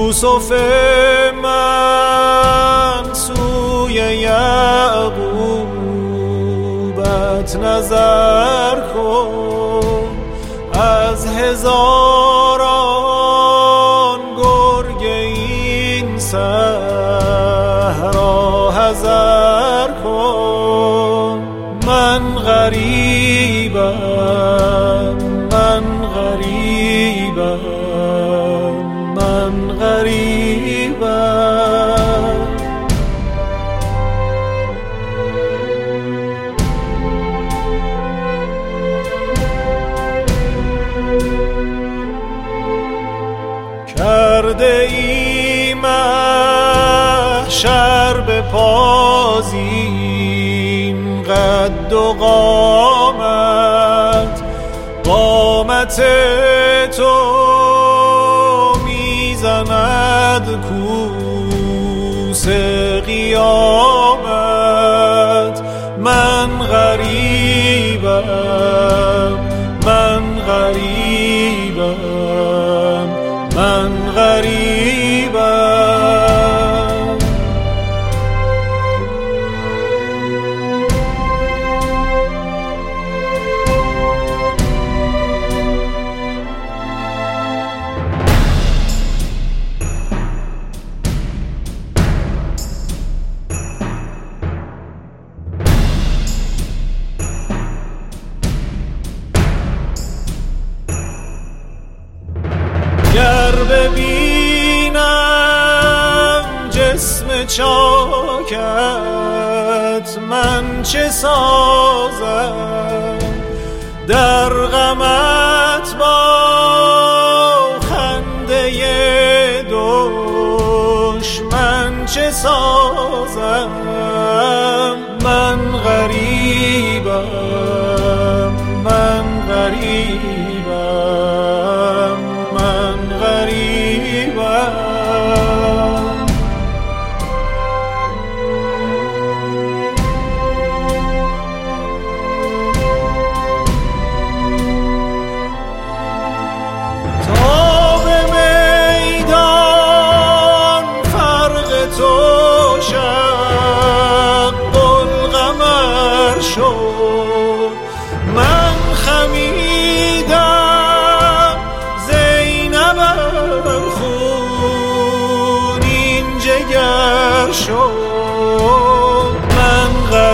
یوسف من سوی یعقوبت نظر کن، از هزاران گرگ این صحرا حذر کن. من غریبم، من غریبم، من غریبم. کرده ای محشر به پازین قد و قامت، قامت تو میزند کوس قیامت. من غریبم، من غریبم، من غریبم. گر ببینم جسم چاکت من چه سازم، در غمت با خنده دشمن چه سازم. من غریبم، من غریبم، من غریبم. تا به میدان فرق تو شق القمر شد، من خمیدم زینبم خونین جگر شد. من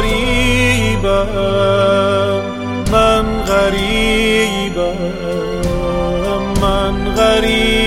غریبم، من غریبم، من غریبم.